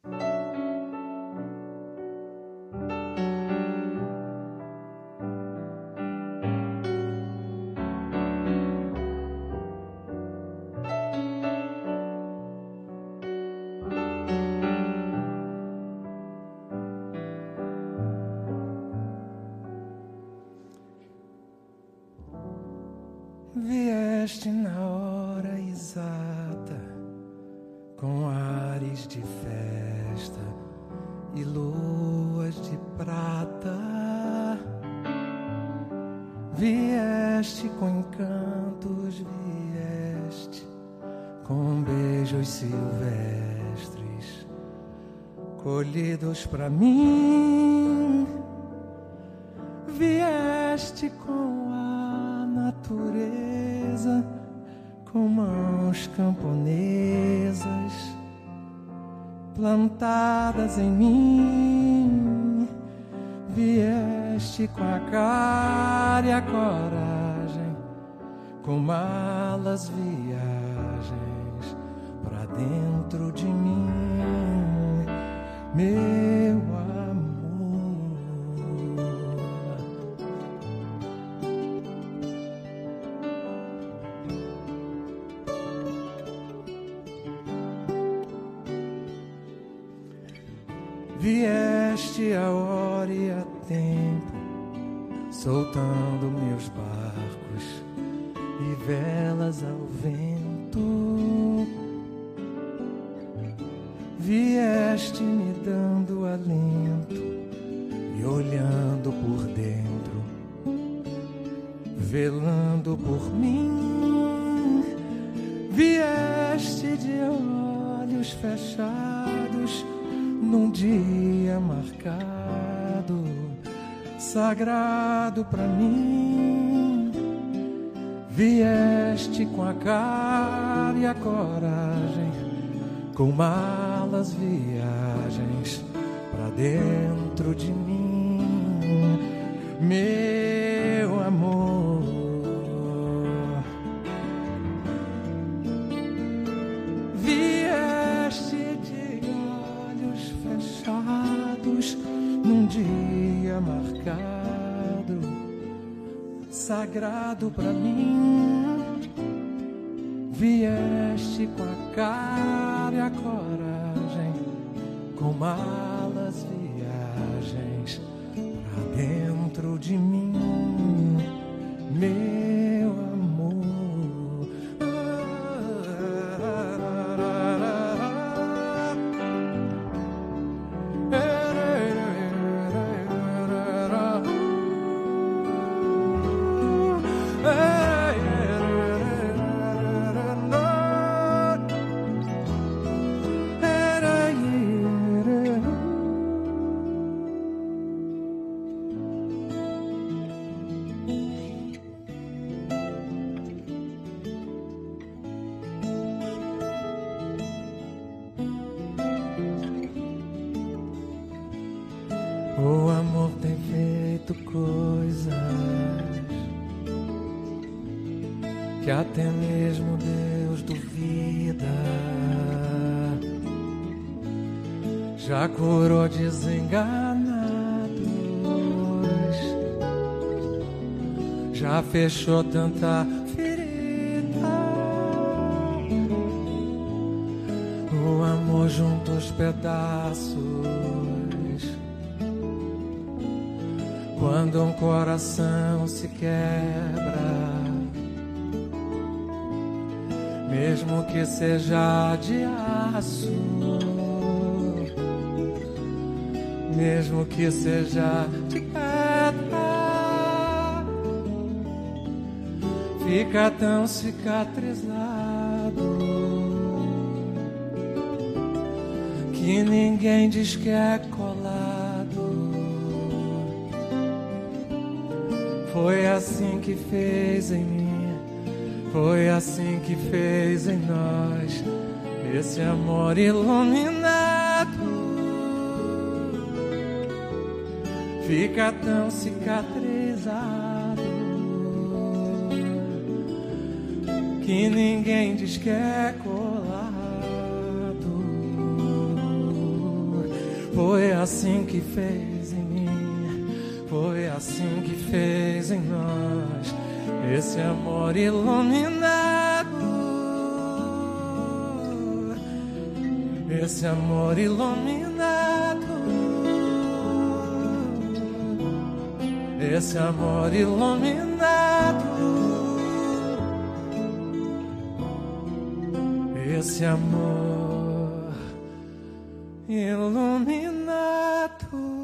Vieste na hora exata, com ares de festa e luas de prata. Vieste com encantos, vieste com beijos silvestres, colhidos pra mim. Vieste com a natureza, com mãos camponesas plantadas em mim. Vieste com a cara e a coragem, com malas viagens pra dentro de mim, meu amor. Vieste a hora e a tempo, soltando meus barcos e velas ao vento. Vieste me dando alento e olhando por dentro, velando por mim. Vieste de olhos fechados, num dia marcado, sagrado pra mim. Vieste com a cara e a coragem, com malas viagens pra dentro de mim, meu amor. Vieste de olhos fechados, num dia marcado, sagrado pra mim. Vieste com a cara e a coragem, com malas viagens pra dentro de mim, meu amor. O amor tem feito coisas que até mesmo Deus duvida. Já curou desenganados, já fechou tanta ferida. O amor junta os pedaços quando um coração se quebra, mesmo que seja de aço, mesmo que seja de pedra, fica tão cicatrizado que ninguém diz que é colado. Foi assim que fez em mim, foi assim que fez em nós, esse amor iluminado fica tão cicatrizado que ninguém diz que é colado. Foi assim que fez em mim, foi assim que fez em nós, esse amor iluminado, esse amor iluminado, esse amor iluminado, esse amor iluminado.